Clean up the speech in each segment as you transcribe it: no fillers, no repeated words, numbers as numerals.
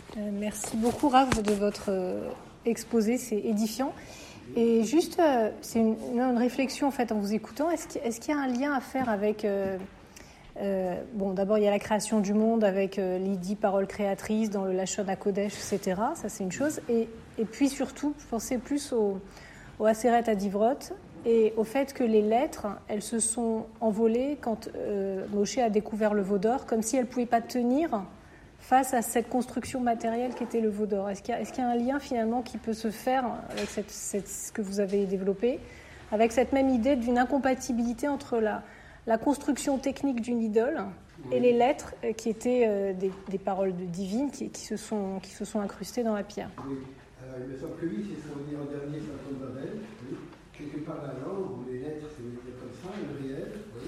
Merci beaucoup, Rav, de votre exposé, c'est édifiant. Et juste, c'est une réflexion en fait en vous écoutant. Est-ce qu'il y a un lien à faire avec d'abord il y a la création du monde avec les 10 paroles créatrices dans le Lashon HaKodesh, etc. Ça c'est une chose. Et puis surtout, je pensais plus au Aseret Adivrot et au fait que les lettres, elles se sont envolées quand Moshe a découvert le veau d'or, comme si elles ne pouvaient pas tenir face à cette construction matérielle qu'était le veau d'or. Est-ce qu'il y a un lien finalement qui peut se faire avec ce que vous avez développé, avec cette même idée d'une incompatibilité entre la construction technique d'une idole et les lettres qui étaient des paroles divines qui se sont incrustées dans la pierre? Oui, alors il me semble que oui, c'est ce qu'on dit en dernier sur la Tour de Babel. Oui. Quelque part la langue ou les lettres, c'est comme ça, le réel. Oui.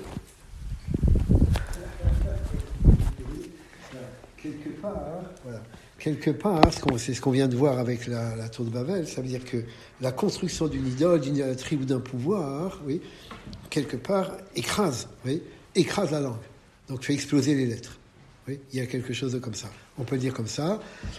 Quelque part, c'est ce qu'on vient de voir avec la tour de Babel, ça veut dire que la construction d'une idole, d'une idolâtrie ou d'un pouvoir, oui, quelque part, écrase la langue. Donc fait exploser les lettres. Oui, il y a quelque chose de comme ça. On peut le dire comme ça.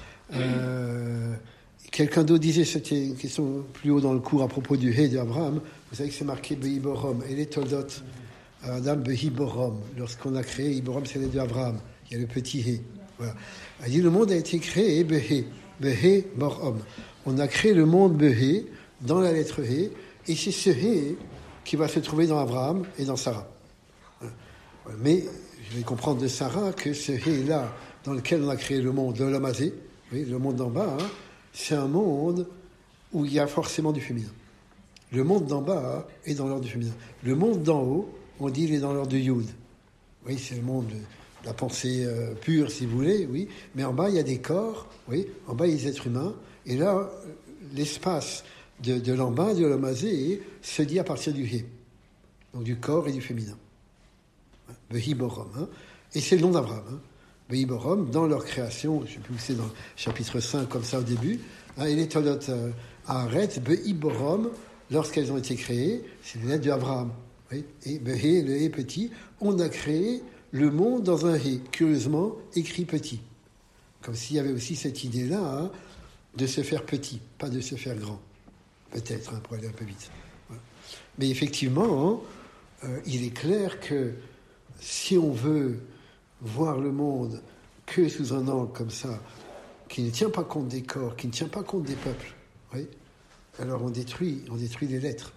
Quelqu'un d'autre disait, c'était une question plus haut dans le cours à propos du Hé d'Abraham. Vous savez que c'est marqué Behiborom, et les Toldot, Adam Behiborom. Lorsqu'on a créé Hiborom, c'est les deux Abraham. Il y a le petit Hé. Voilà. Elle dit le monde a été créé Behé Borom. On a créé le monde Behé dans la lettre Hé, et c'est ce Hé qui va se trouver dans Abraham et dans Sarah. Mais je vais comprendre de Sarah que ce Hé-là, dans lequel on a créé le monde, le Lamazé, oui, le monde d'en bas, c'est un monde où il y a forcément du féminin. Le monde d'en bas est dans l'ordre du féminin. Le monde d'en haut, on dit, il est dans l'ordre du Yud. Oui, c'est le monde de la pensée pure, si vous voulez, oui. Mais en bas, il y a des corps, oui. En bas, il y a des êtres humains. Et là, l'espace de l'en bas, de l'Amazé, se dit à partir du Hé. Donc du corps et du féminin. Behiborom. Et c'est le nom d'Abraham. Behiborom, dans leur création, je ne sais plus où c'est dans le chapitre 5, comme ça au début. Et les Tolot Haaretz, Behiborom, lorsqu'elles ont été créées, c'est les lettres d'Abraham. Oui. Et Behé, le Hé petit, on a créé le monde dans un Hé, curieusement écrit petit. Comme s'il y avait aussi cette idée-là de se faire petit, pas de se faire grand. Peut-être, pour aller un peu vite. Voilà. Mais effectivement, il est clair que si on veut voir le monde que sous un angle comme ça, qui ne tient pas compte des corps, qui ne tient pas compte des peuples, oui, alors on détruit les lettres.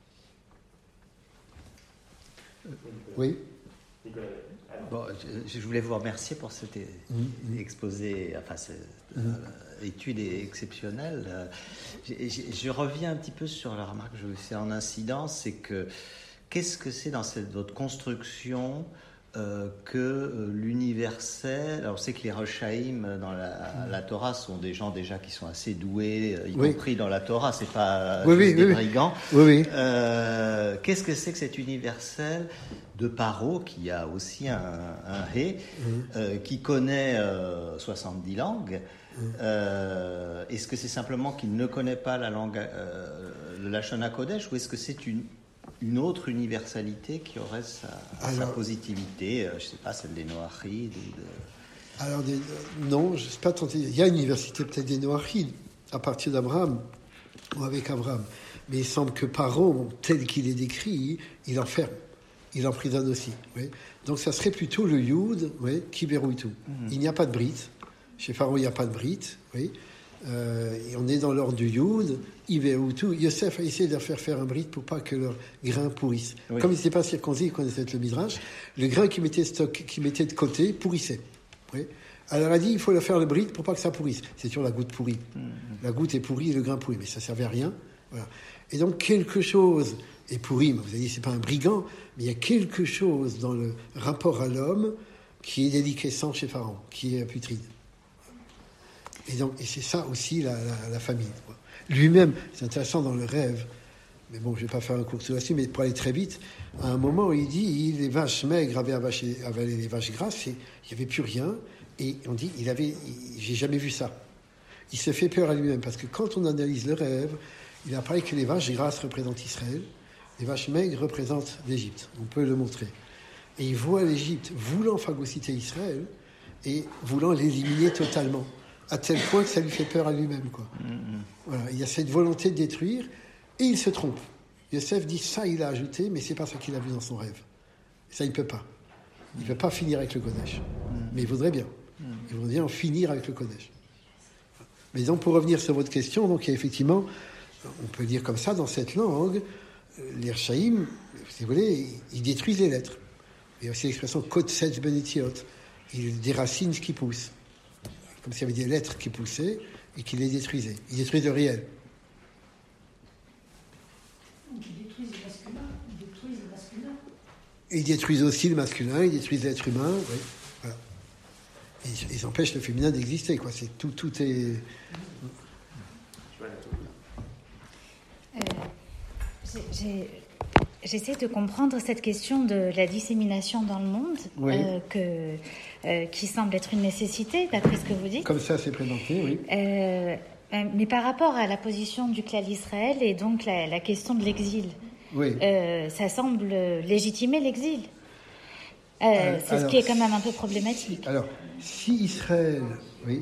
Oui. Bon, je voulais vous remercier pour cet exposé, enfin cette étude exceptionnelle. Je reviens un petit peu sur la remarque que je vous fais en incidence, c'est que qu'est-ce que c'est dans votre construction que l'universel. Alors, on sait que les Rechaïm dans la Torah sont des gens déjà qui sont assez doués, y compris dans la Torah, c'est pas des brigands. Qu'est-ce que c'est que cet universel de Paro, qui a aussi un Hé, qui connaît 70 langues? Est-ce que c'est simplement qu'il ne connaît pas la langue, le Lashon HaKodesh, ou est-ce que c'est une autre universalité qui aurait sa positivité, je ne sais pas, celle des Noachides Alors, non, je ne sais pas tenté. Il y a une université peut-être des Noachides, à partir d'Abraham, ou avec Abraham. Mais il semble que Paro, tel qu'il est décrit, il enferme, il emprisonne aussi. Oui. Donc ça serait plutôt le Yud, qui verrouille tout. Il n'y a pas de Brit. Chez Pharaon, il n'y a pas de Brit. Oui. Et on est dans l'ordre du Yud, il verrouille tout. Yosef a essayé de leur faire un Brit pour pas que leur grain pourrisse. Oui. Comme il n'était pas circoncis, il connaissait le Midrash, le grain qu'il mettait de côté pourrissait. Oui. Alors elle a dit, il faut leur faire le Brit pour pas que ça pourrisse. C'est toujours la goutte pourrie. La goutte est pourrie et le grain pourri, mais ça servait à rien. Voilà. Et donc quelque chose est pourri, mais vous avez dit, c'est pas un brigand, mais il y a quelque chose dans le rapport à l'homme qui est déliquescent chez Pharaon, qui est putride. Et c'est ça aussi la famille. Lui-même, c'est intéressant dans le rêve, mais bon, je ne vais pas faire un cours là-dessus, mais pour aller très vite, à un moment, il dit, les vaches maigres avaient avalé les vaches grasses, et il n'y avait plus rien, et on dit, j'ai jamais vu ça. Il se fait peur à lui-même, parce que quand on analyse le rêve, il apparaît que les vaches grasses représentent Israël, les vaches maigres représentent l'Égypte. On peut le montrer. Et il voit l'Égypte voulant phagocyter Israël, et voulant l'éliminer totalement. à tel point que ça lui fait peur à lui-même, quoi. Voilà, il y a cette volonté de détruire, et il se trompe. Yosef dit ça, il a ajouté, mais c'est pas ça qu'il a vu dans son rêve. Ça, il ne peut pas. Il ne peut pas finir avec le Kodesh. Mais il voudrait bien. Il voudrait bien en finir avec le Kodesh. Mais donc, pour revenir sur votre question, donc il y a effectivement, on peut dire comme ça, dans cette langue, les Rechaïm, si vous voulez, ils détruisent les lettres. Il y a aussi l'expression Kotsetz Benetiot. Ils déracinent ce qui pousse. Comme s'il y avait des lettres qui poussaient et qui les détruisaient. Ils détruisent le réel. Ils détruisent le masculin. Ils détruisent aussi le masculin, ils détruisent l'être humain. Oui. Voilà. Ils empêchent le féminin d'exister, quoi. C'est tout est. J'essaie de comprendre cette question de la dissémination dans le monde, Oui. Qui semble être une nécessité, d'après ce que vous dites. Comme ça, c'est présenté, oui. Mais par rapport à la position du clan d'Israël et donc la question de l'exil, Oui. ça semble légitimer l'exil. C'est ce qui est quand même un peu problématique. Alors, si Israël, oui,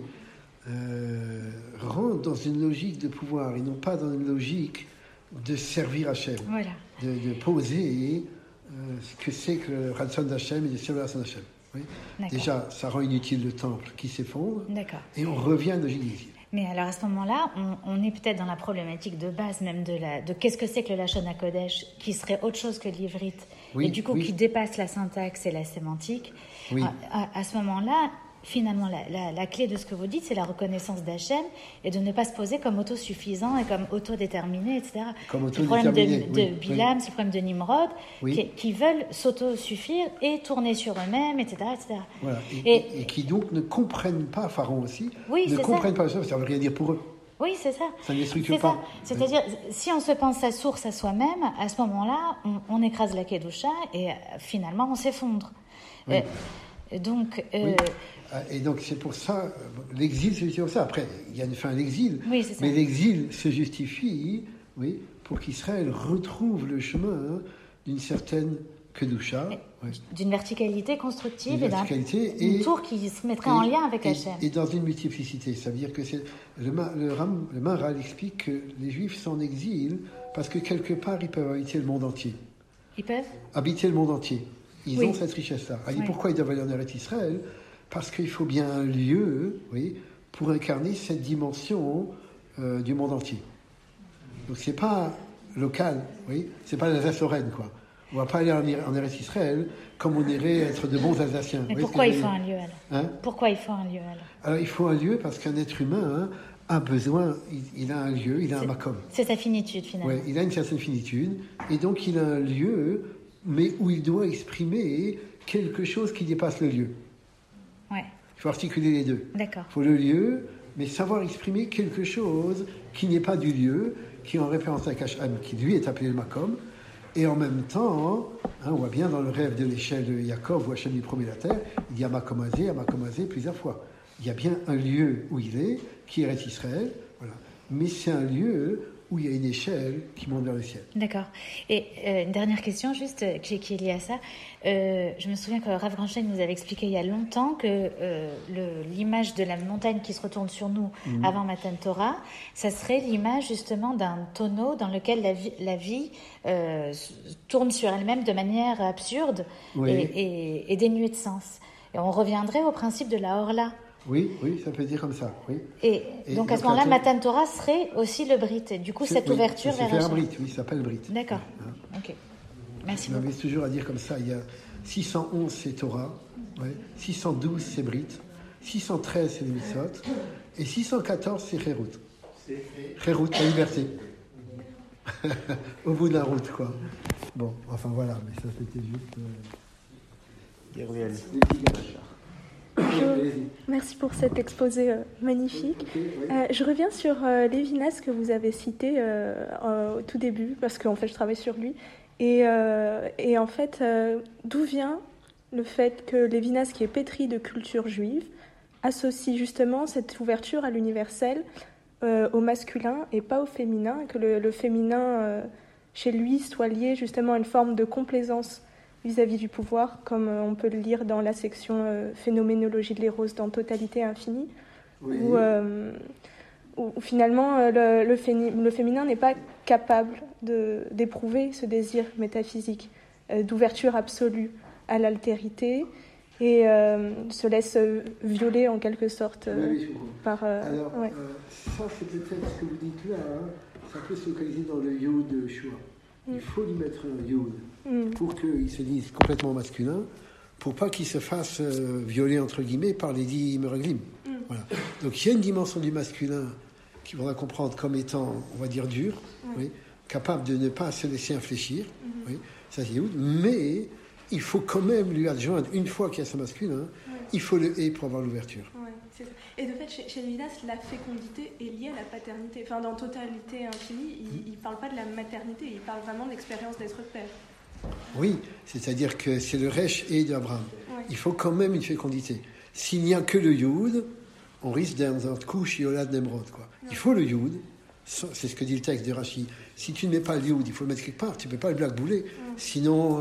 rentre dans une logique de pouvoir et non pas dans une logique de servir Hachem, Voilà. de poser ce que c'est que le Ratson d'Hachem et de servir Ratson d'Hachem. Oui. Déjà, ça rend inutile le temple qui s'effondre. D'accord. Et on revient à une logique d'exil. Mais alors à ce moment-là, on est peut-être dans la problématique de base même de qu'est-ce que c'est que le Lachon HaKodesh, qui serait autre chose que l'ivrite, Oui, et du coup oui. qui dépasse la syntaxe et la sémantique. Oui. À ce moment-là, finalement, la clé de ce que vous dites, c'est la reconnaissance d'Hachem et de ne pas se poser comme autosuffisant et comme autodéterminé, etc. Comme C'est le problème autodéterminé, de oui, Bilam, oui. c'est le problème de Nimrod, Oui. qui veulent s'autosuffire et tourner sur eux-mêmes, etc. etc. Voilà. Et- Et qui donc ne comprennent pas, Pharaon aussi, Oui, ne c'est comprennent pas ça ne veut rien dire pour eux. Oui, c'est ça. Ça ne les structure C'est pas. ça. C'est-à-dire, si on se pense sa source à soi-même, à ce moment-là, on écrase la Kedusha et finalement, on s'effondre. Oui. Donc, Oui. Et donc c'est pour ça, l'exil se justifie pour ça. Après, il y a une fin à l'exil, Oui, c'est ça. mais l'exil se justifie, oui, pour qu'Israël retrouve le chemin d'une certaine Kedusha, oui. d'une verticalité constructive D'une et verticalité d'une et- tour qui se mettrait en lien avec Hachem. Et dans une multiplicité. Ça veut dire que le Maharal explique que les Juifs sont en exil parce que quelque part ils peuvent habiter le monde entier. Ils peuvent Habiter le monde entier. Ils Oui. ont cette richesse-là. Alors, Oui. pourquoi ils doivent aller en Eretz Israël? Parce qu'il faut bien un lieu, oui, pour incarner cette dimension du monde entier. Donc c'est pas local, oui, c'est pas l'Alsace-Lorraine, quoi. On va pas aller en Eretz Israël comme on irait être de bons Alsaciens. Mais Vous voyez pourquoi ce il que je faut veux un dire lieu alors Hein? Pourquoi il faut un lieu alors Alors il faut un lieu parce qu'un être humain a besoin, il a un lieu, il a un makom. C'est sa finitude finalement. Ouais, il a une certaine finitude, et donc il a un lieu, mais où il doit exprimer quelque chose qui dépasse le lieu. Ouais, Il faut articuler les deux. d'accord. Il faut le lieu, mais savoir exprimer quelque chose qui n'est pas du lieu, qui est en référence à Hachem, qui lui est appelé le Makom, et en même temps, on voit bien dans le rêve de l'échelle de Yaakov, où Hachem lui promet la terre, il dit à Makomazé plusieurs fois. Il y a bien un lieu où il est, qui est Eretz Israël, voilà. Mais c'est un lieu où il y a une échelle qui monte vers le ciel. D'accord. Et une dernière question juste qui est liée à ça. Je me souviens que Rav Granstein nous avait expliqué il y a longtemps que l'image de la montagne qui se retourne sur nous avant Matan Torah, ça serait l'image justement d'un tonneau dans lequel la vie tourne sur elle-même de manière absurde Oui. et dénuée de sens. Et on reviendrait au principe de la Orla. Oui, ça peut dire comme ça, oui. Et donc à ce moment-là, Matan Torah serait aussi le Brit. Et du coup, cette ouverture ça vers fait un Hachem. Brit, oui, ça s'appelle Brit. D'accord. Ok. Merci On beaucoup. avait toujours à dire comme ça, il y a 611 c'est Torah, ouais, 612 c'est Brit, 613 c'est les Mitzvot, et 614 c'est Kherut. Kherut, la liberté. Au bout de la route, quoi. Bon, enfin voilà, mais ça c'était juste... Bonjour, merci pour cet exposé magnifique. Je reviens sur Lévinas que vous avez cité au tout début, parce qu'en fait je travaille sur lui. Et en fait, d'où vient le fait que Lévinas, qui est pétri de culture juive, associe justement cette ouverture à l'universel au masculin et pas au féminin, et que le féminin chez lui soit lié justement à une forme de complaisance vis-à-vis du pouvoir, comme on peut le lire dans la section phénoménologie de l'éros dans Totalité infinie, Oui. Où finalement le féminin n'est pas capable d'éprouver ce désir métaphysique, d'ouverture absolue à l'altérité, et se laisse violer en quelque sorte par... Alors, ça c'est peut-être ce que vous dites là, hein, ça peut se localiser dans le yod de Shua. Il faut lui mettre un yod pour qu'il se dise complètement masculin, pour pas qu'il se fasse violer entre guillemets par les 10 meraglim. Voilà. Donc il y a une dimension du masculin qu'il faudra comprendre comme étant, on va dire, dur, oui, capable de ne pas se laisser infléchir, oui, ça c'est yod, mais il faut quand même lui adjoindre, une fois qu'il y a ce masculin, il faut le et pour avoir l'ouverture. Ouais, c'est ça. Et de fait, chez Lévinas, la fécondité est liée à la paternité. Enfin, dans Totalité Infinie, il ne parle pas de la maternité, il parle vraiment de l'expérience d'être père. Oui, c'est-à-dire que c'est le Resh et d'Abraham. Ouais. Il faut quand même une fécondité. S'il n'y a que le Yud, on risque d'être un couche Yolad Nemrod, quoi. Il faut le Yud, c'est ce que dit le texte de Rashi. Si tu ne mets pas le Yud, il faut le mettre quelque part, tu ne peux pas le blackbouler. Sinon,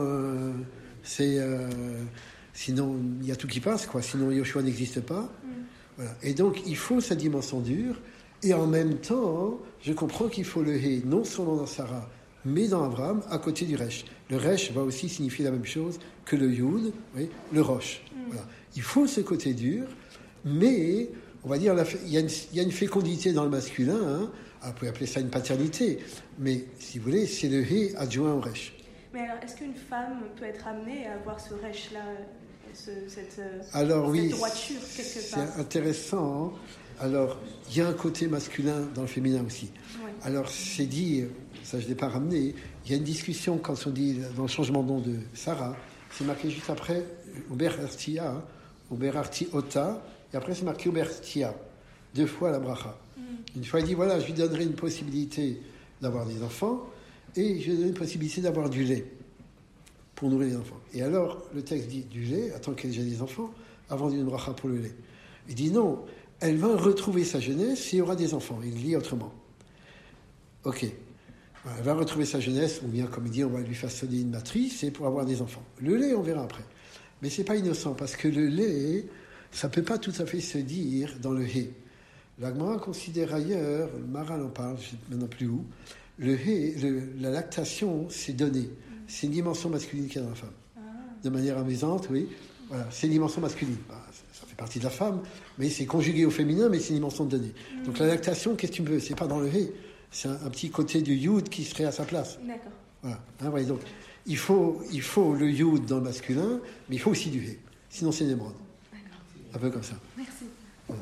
sinon, il y a tout qui passe, quoi. Sinon, Yoshua n'existe pas. Voilà. Et donc, il faut sa dimension dure. Et en même temps, je comprends qu'il faut le He, non seulement dans Sarah, mais dans Abraham, à côté du Resh. Le Resh va aussi signifier la même chose que le Yud, oui, le Rosh. Voilà. Il faut ce côté dur, mais, on va dire, il y a une fécondité dans le masculin, hein. Alors, vous pouvez appeler ça une paternité, mais, si vous voulez, c'est le He adjoint au Resh. Mais alors, est-ce qu'une femme peut être amenée à avoir ce Resh-là, cette droiture, quelque part? C'est intéressant, hein. Alors, il y a un côté masculin dans le féminin aussi. Oui. Alors, c'est dit, ça je ne l'ai pas ramené, il y a une discussion quand on dit dans le changement de nom de Sarah, c'est marqué juste après Oberartia, Oberartiota, et après c'est marqué Obertia, 2 fois la bracha. Une fois il dit, voilà, je lui donnerai une possibilité d'avoir des enfants, et je lui donnerai une possibilité d'avoir du lait pour nourrir les enfants. Et alors, le texte dit du lait, attends qu'elle ait déjà des enfants, avant d'une bracha pour le lait. Il dit non, elle va retrouver sa jeunesse et il y aura des enfants. Il lit autrement. Ok. Voilà, elle va retrouver sa jeunesse, ou bien, comme il dit, on va lui façonner une matrice, et pour avoir des enfants. Le lait, on verra après. Mais c'est pas innocent, parce que le lait, ça peut pas tout à fait se dire dans le He. La Gemara considère ailleurs, le Maral en parle, je ne sais maintenant plus où, le He, la lactation, c'est donné. C'est une dimension masculine qu'il y a dans la femme. De manière amusante, oui. Voilà, c'est une dimension masculine. Ça fait partie de la femme, mais c'est conjugué au féminin, mais c'est une dimension de donner. Donc la lactation, qu'est-ce que tu veux? C'est pas dans le He. C'est un petit côté du Yud qui serait à sa place. D'accord. Voilà. Hein, voyez, donc, il faut le Yud dans le masculin, mais il faut aussi du He. Sinon, c'est Nemrod. D'accord. Un peu comme ça. Merci. Voilà.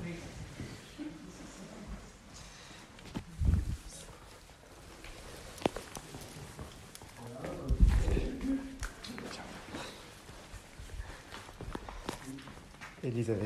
Elisabeth.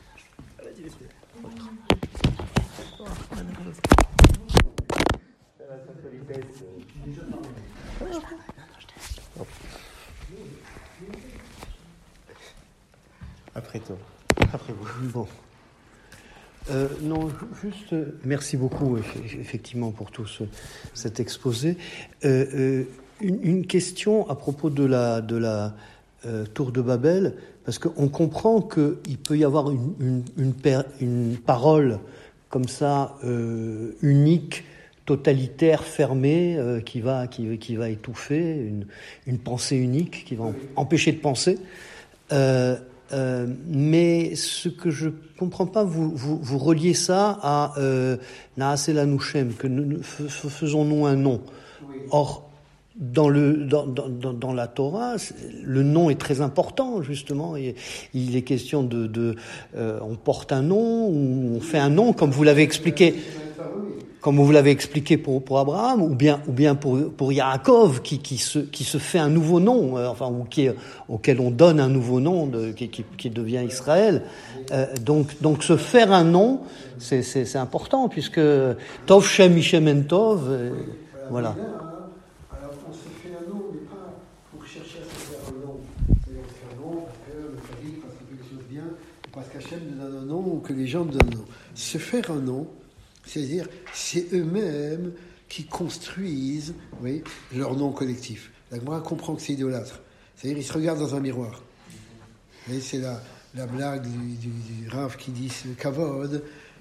Après toi. Après vous. Bon. Non, juste merci beaucoup effectivement pour tout cet exposé. Une question à propos de la tour de Babel, parce qu'on comprend qu'il peut y avoir une parole comme ça unique, totalitaire, fermée, qui va étouffer, une pensée unique qui va empêcher de penser. Mais ce que je comprends pas, vous reliez ça à Naaseh Lanushem, que faisons-nous un nom. Or, dans la Torah, le nom est très important, justement. Il est question on porte un nom, ou on fait un nom, comme vous l'avez expliqué. Comme vous l'avez expliqué pour Abraham, ou bien pour Yaakov, qui se fait un nouveau nom, auquel on donne un nouveau nom, qui devient Israël. Donc se faire un nom, c'est important, puisque Tov Shem Ishem En Tov, voilà. Alors on se fait un nom, mais pas pour chercher à se faire un nom. C'est-à-dire on se fait un nom parce que le Tzadik fasse quelque chose de bien, ou parce qu'Hachem nous donne un nom, ou que les gens nous donnent un nom. Se faire un nom, c'est-à-dire, c'est eux-mêmes qui construisent, oui, leur nom collectif. La Gemara comprend que c'est idolâtre. C'est-à-dire, ils se regardent dans un miroir. Vous voyez, c'est la blague du Rav qui dit ce kavod.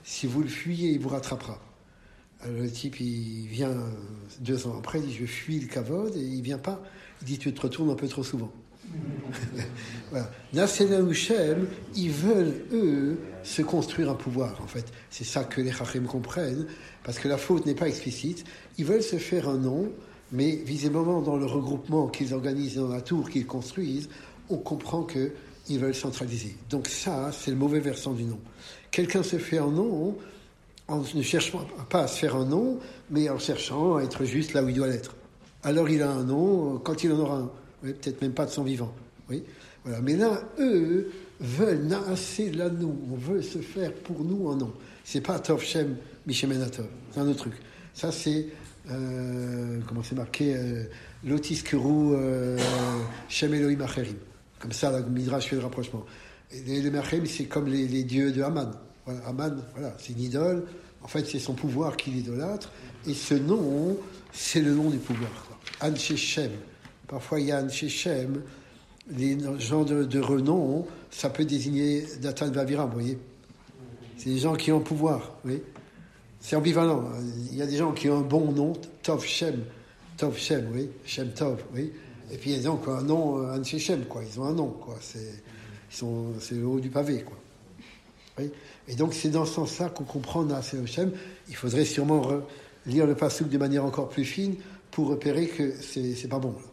Si vous le fuyez, il vous rattrapera. Alors, le type, il vient 2 ans après, il dit, je fuis le kavod, et il vient pas. Il dit, tu te retournes un peu trop souvent. Voilà. Nasela ou Shem, ils veulent, eux, se construire un pouvoir, en fait. C'est ça que les Chachem comprennent, parce que la faute n'est pas explicite. Ils veulent se faire un nom, mais visiblement, dans le regroupement qu'ils organisent dans la tour, qu'ils construisent, on comprend qu'ils veulent centraliser. Donc ça, c'est le mauvais versant du nom. Quelqu'un se fait un nom en ne cherchant pas à se faire un nom, mais en cherchant à être juste là où il doit l'être. Alors il a un nom quand il en aura un. Oui, peut-être même pas de son vivant. Oui, voilà. Mais là, eux veulent na'aseh lanu. On veut se faire pour nous un nom. C'est pas Tov Shem Mishemen Atov. C'est un autre truc. Ça, c'est comment c'est marqué Lotis Keru Shem Elohim Acherim. Comme ça, la Midrash fait le rapprochement. Et les Acherim, c'est comme les dieux de Haman. Voilà, Haman, voilà, c'est une idole. En fait, c'est son pouvoir qui l'idolâtre. Et ce nom, c'est le nom du pouvoir. Anshe Shem. Parfois, il y a Anshe Shem. Les gens de renom, ça peut désigner Datan Vaviram, vous voyez. C'est des gens qui ont pouvoir, oui. C'est ambivalent. Il y a des gens qui ont un bon nom, Tov Shem, oui, Shem Tov, oui. Et puis il y a des gens qui ont un nom, Anshe Shem, quoi. Ils ont un nom, quoi. C'est le haut du pavé, quoi. Oui. Et donc c'est dans ce sens-là qu'on comprend Naseh Shem. Il faudrait sûrement lire le pasuk de manière encore plus fine pour repérer que c'est pas bon. Là.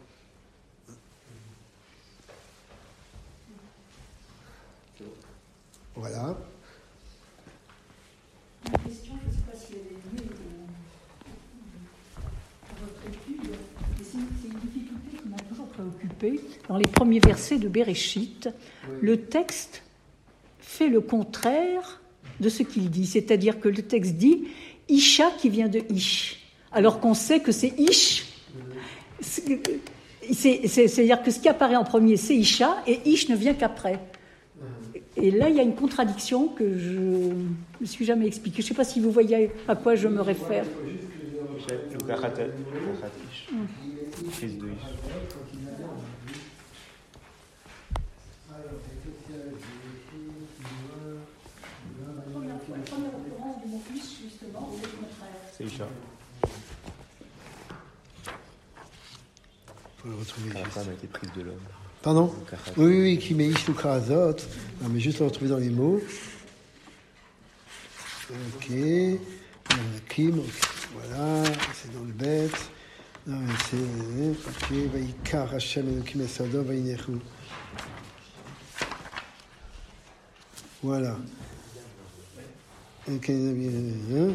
Voilà. La question, je ne sais pas si elle est liée à votre étude, mais c'est une difficulté qui m'a toujours préoccupée. Dans les premiers versets de Bereshit, le texte fait le contraire de ce qu'il dit. C'est-à-dire que le texte dit « Isha » qui vient de « Ish », alors qu'on sait que c'est « Ish ». C'est-à-dire que ce qui apparaît en premier, c'est « Isha » et « Ish » ne vient qu'après. Et là, il y a une contradiction que je ne me suis jamais expliquée. Je ne sais pas si vous voyez à quoi je me réfère. C'est Isha. Il faut le retrouver. La femme a été prise de l'homme. Pardon ? Oui, qui met Ish ou Karazot. Non, mais juste le retrouver dans les mots. Ok. Kim, okay. Voilà, c'est dans le bête. Non, mais c'est. Ok, Vaikar Hashem Elokim Esado Vainechu. Voilà. Ok, bien.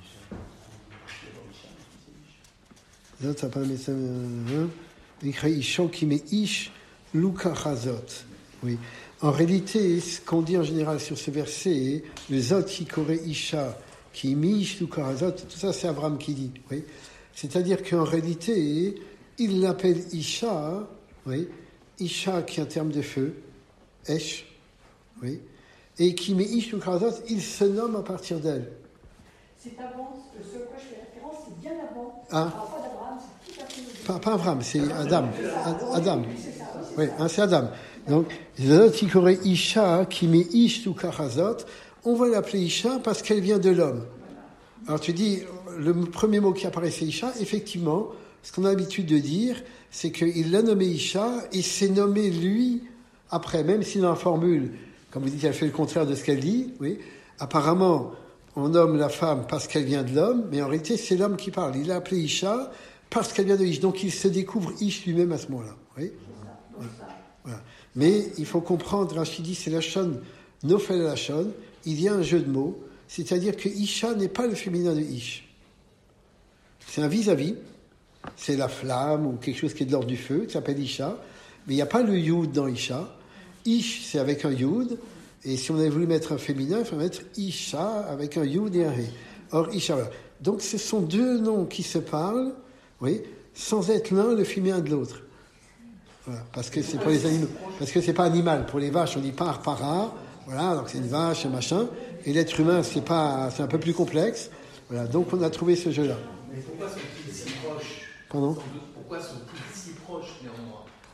Là, ça parle de ça. Écrit Isho qui met Ish. Luka Chazot. Oui. En réalité, ce qu'on dit en général sur ce verset, le Zot qui coré Isha, qui mish Luka Chazot, tout ça c'est Abraham qui dit. Oui. C'est-à-dire qu'en réalité, il l'appelle Isha, oui. Isha qui est un terme de feu, Esh, oui. Et qui met Ish Luka Chazot, il se nomme à partir d'elle. C'est avant, ce à quoi je fais référence, c'est bien avant. Ah. Pas d'Abraham, c'est tout à fait. Pas Abraham, c'est Adam. Adam. Oui, c'est Adam. Donc, Zotikore Isha, qui met Ish ou Kachazot, on va l'appeler Isha parce qu'elle vient de l'homme. Alors tu dis, le premier mot qui apparaît c'est Isha, effectivement, ce qu'on a l'habitude de dire, c'est qu'il l'a nommé Isha et s'est nommé lui après, même si dans la formule, comme vous dites, elle fait le contraire de ce qu'elle dit, oui, apparemment, on nomme la femme parce qu'elle vient de l'homme, mais en réalité, c'est l'homme qui parle. Il l'a appelée Isha parce qu'elle vient de Ish. Donc, il se découvre Ish lui-même à ce moment-là. Oui. Voilà. Mais il faut comprendre, Rachid dit, c'est Lachon, Nofel Lachon, il y a un jeu de mots, c'est-à-dire que Isha n'est pas le féminin de Ish. C'est un vis-à-vis, c'est la flamme ou quelque chose qui est de l'ordre du feu, qui s'appelle Isha, mais il n'y a pas le Yud dans Isha. Ish, c'est avec un Yud, et si on avait voulu mettre un féminin, il faut mettre Isha avec un Yud et un He. Or, Isha, voilà. Donc ce sont deux noms qui se parlent, oui, sans être l'un le féminin de l'autre. Voilà, parce que c'est pour les animaux, parce que c'est pas animal. Pour les vaches, on dit para, voilà, donc c'est une vache, un machin. Et l'être humain, c'est un peu plus complexe. Voilà, donc on a trouvé ce jeu-là. Mais pourquoi sont-ils si proches ? Pardon ? Pourquoi sont-ils si proches néanmoins ?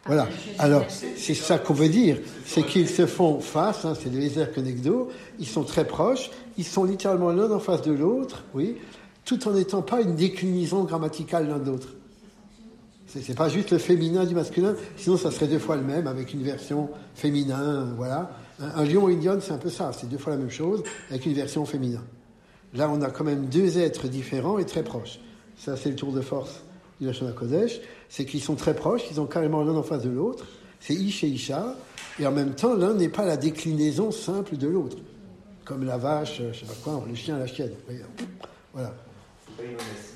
Voilà. Alors, c'est ça qu'on veut dire. C'est qu'ils se font face, c'est des Ezer Kenegdo, ils sont très proches, ils sont littéralement l'un en face de l'autre, oui, tout en n'étant pas une déclinaison grammaticale l'un de l'autre. C'est pas juste le féminin du masculin, sinon ça serait 2 fois le même, avec une version féminin, voilà. Un lion et une lionne, c'est un peu ça, c'est 2 fois la même chose, avec une version féminin. Là, on a quand même 2 êtres différents et très proches. Ça, c'est le tour de force du Lashon HaKodesh, c'est qu'ils sont très proches, ils ont carrément l'un en face de l'autre, c'est Ish et Isha, et en même temps, l'un n'est pas la déclinaison simple de l'autre, comme la vache, je sais pas quoi, le chien, la chienne. Voilà. Pardon ?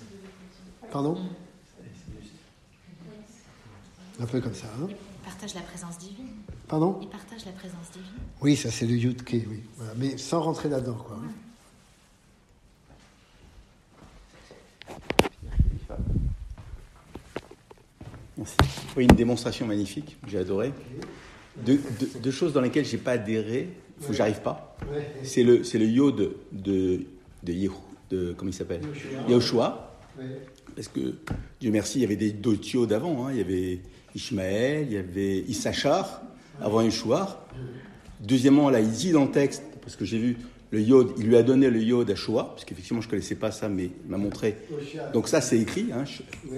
Un peu comme ça. Hein. Il partage la présence divine. Pardon ? Il partage la présence divine. Oui, ça c'est le Yud-Ke, oui. Voilà. Mais sans rentrer là-dedans, quoi. Ouais. Merci. Oui, une démonstration magnifique, j'ai adoré. Deux choses dans lesquelles j'ai pas adhéré, il faut que j'arrive pas. C'est le Yod de comment il s'appelle ? Yehoshua. Parce que, Dieu merci, il y avait d'autres Yod avant. Il y avait Ishmaël, il y avait Issachar, avant Yehoshua. Deuxièmement, là, il dit dans le texte, parce que j'ai vu le Yod, il lui a donné le Yod à Shoah, parce qu'effectivement, je ne connaissais pas ça, mais il m'a montré. Donc ça, c'est écrit, d'accord ?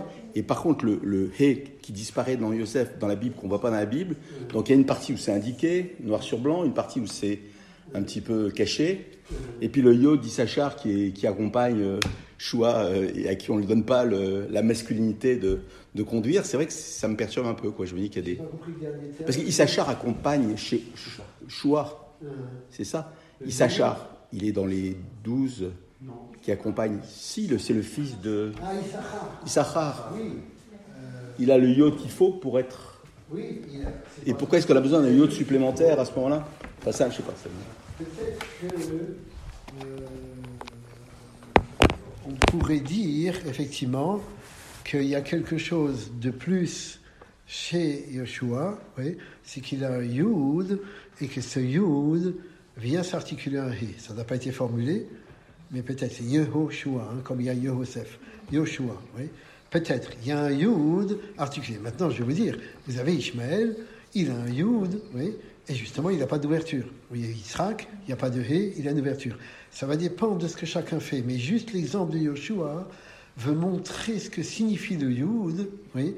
Et par contre, le He qui disparaît dans Yosef, dans la Bible, qu'on ne voit pas dans la Bible, donc il y a une partie où c'est indiqué, noir sur blanc, une partie où c'est un petit peu caché, et puis le Yod d'Issachar qui accompagne Shoah, et à qui on ne lui donne pas la masculinité de conduire, c'est vrai que ça me perturbe un peu, quoi. Je me dis qu'il y a des... Parce qu'Issachar accompagne Shoah, c'est ça ? Issachar, il est dans les 12 qui accompagnent. Si, c'est le fils de Issachar. Il a le yod qu'il faut pour être. Et pourquoi est-ce qu'on a besoin d'un yod supplémentaire à ce moment-là ? Enfin, ça, je sais pas. Peut-être que on pourrait dire effectivement qu'il y a quelque chose de plus chez Yoshua, oui, c'est qu'il a un yud et que ce yud vient s'articuler un he. Ça n'a pas été formulé, mais peut-être c'est Yehoshua, comme il y a Yehosef. Yoshua, oui. Peut-être, il y a un yud articulé. Maintenant, je vais vous dire, vous avez Ishmaël, il a un yud, oui, et justement, il n'a pas d'ouverture. Il y a Yitzhak, il n'y a pas de he, il a une ouverture. Ça va dépendre de ce que chacun fait, mais juste l'exemple de Yoshua veut montrer ce que signifie le yud, oui,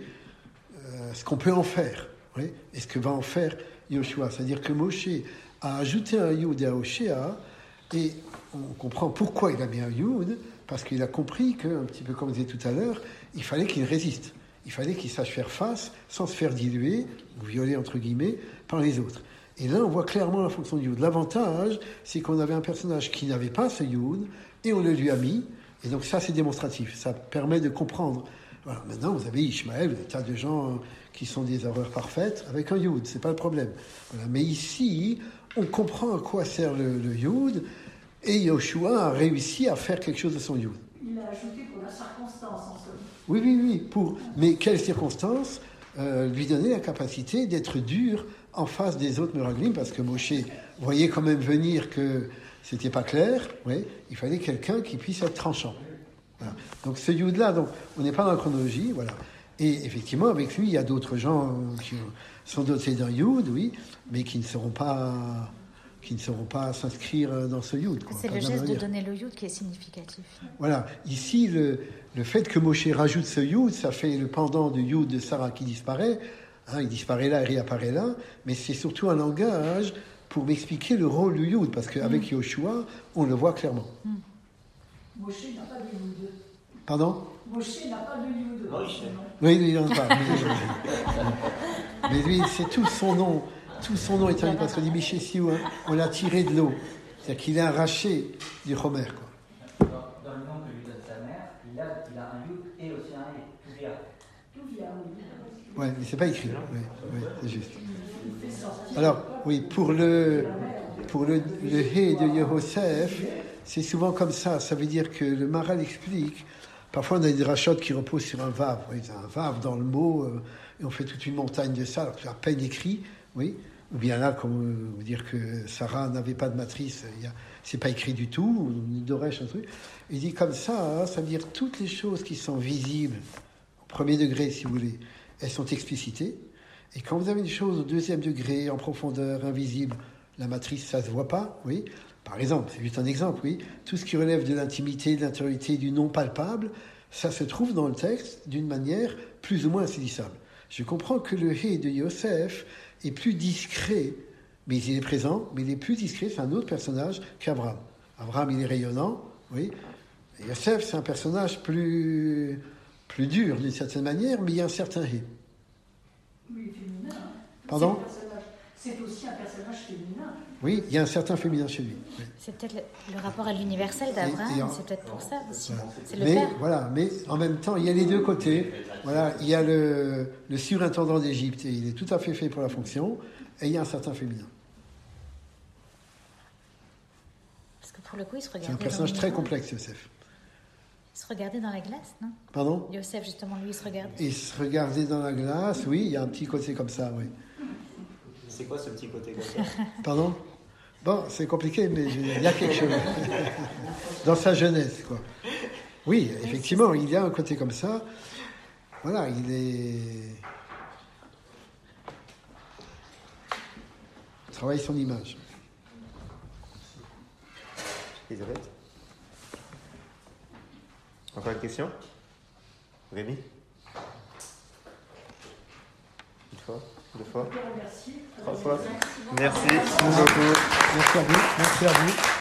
ce qu'on peut en faire, oui, et ce que va en faire Yoshua. C'est-à-dire que Moshe a ajouté un yud à Hoshea, et on comprend pourquoi il a mis un yud, parce qu'il a compris que, un petit peu comme je disais tout à l'heure, il fallait qu'il résiste. Il fallait qu'il sache faire face sans se faire diluer, ou violer entre guillemets, par les autres. Et là, on voit clairement la fonction du yud. L'avantage, c'est qu'on avait un personnage qui n'avait pas ce yud, et on le lui a mis, et donc ça, c'est démonstratif. Ça permet de comprendre. Voilà. Maintenant, vous avez Ishmaël, des tas de gens qui sont des erreurs parfaites, avec un yud, c'est pas le problème. Voilà. Mais ici, on comprend à quoi sert le yud, et Yoshua a réussi à faire quelque chose de son yud. Il a ajouté pour la circonstance, en somme. Oui. Mais quelle circonstance lui donner la capacité d'être dur en face des autres Meraglim, parce que Moshe voyait quand même venir que c'était pas clair, oui, il fallait quelqu'un qui puisse être tranchant. Voilà. Donc ce yud-là, donc, on n'est pas dans la chronologie, voilà. Et effectivement, avec lui, il y a d'autres gens qui sont dotés d'un yud, oui, mais qui ne seront pas à s'inscrire dans ce yud. C'est le geste de donner le yud qui est significatif. Voilà. Ici, le fait que Moshe rajoute ce yud, ça fait le pendant du yud de Sarah qui disparaît. Il disparaît là et réapparaît là. Mais c'est surtout un langage pour m'expliquer le rôle du yud, parce qu'avec Yoshua, on le voit clairement. Moshe n'a pas de yud. Pardon ? Moshe n'a pas de yud. Oui, il n'en a pas. Mais lui, c'est tout son nom. Tout son nom est traduit parce qu'on dit Michessiou, on l'a tiré de l'eau. C'est-à-dire qu'il est arraché du Homer, quoi. Dans le nom que lui donne sa mère, il a un yud et aussi un he. Tout vient. Ouais, mais c'est pas écrit. Oui, c'est juste. Alors, oui, pour le he de Yehosef, c'est souvent comme ça. Ça veut dire que le Maral explique. Parfois, on a des rachotes qui reposent sur un vav. Oui, c'est un vav dans le mot, et on fait toute une montagne de ça, alors que c'est à peine écrit. Oui. Ou bien là, comme vous dire que Sarah n'avait pas de matrice, c'est pas écrit du tout, ni d'Oresh, un truc. Il dit comme ça, ça veut dire toutes les choses qui sont visibles, au premier degré, si vous voulez, elles sont explicitées. Et quand vous avez une chose au deuxième degré, en profondeur, invisible, la matrice, ça ne se voit pas, oui. Par exemple, c'est juste un exemple, oui. Tout ce qui relève de l'intimité, de l'intériorité, du non palpable, ça se trouve dans le texte d'une manière plus ou moins insaisissable. Je comprends que le hé de Yosef est plus discret, mais il est présent, mais il est plus discret, c'est un autre personnage qu'Abraham. Abraham, il est rayonnant, oui. Et Yosef, c'est un personnage plus dur d'une certaine manière, mais il y a un certain hé. Oui, féminin. Pardon ? C'est aussi un personnage féminin. Oui, il y a un certain féminin chez lui. Oui. C'est peut-être le rapport à l'universel d'Abraham, c'est peut-être pour ça aussi. C'est le mais, père. voilà, mais en même temps, il y a les deux côtés. Voilà, il y a le surintendant d'Égypte, et il est tout à fait fait pour la fonction, et il y a un certain féminin. Parce que pour le coup, il se regardait. C'est un personnage très complexe, Yosef. Il se regardait dans la glace, non ? Pardon ? Yosef, justement, lui, il se regardait. Il se regardait dans la glace, oui, il y a un petit côté comme ça, oui. C'est quoi ce petit côté comme ça ? Pardon ? Bon, c'est compliqué, mais il y a quelque chose. Dans sa jeunesse, quoi. Oui, effectivement, il y a un côté comme ça. Voilà, il travaille son image. Elisabeth ? Encore une question ? Rémi ? Une fois ? 2 fois ? 3 fois ? Merci beaucoup. Merci à vous. Merci à vous.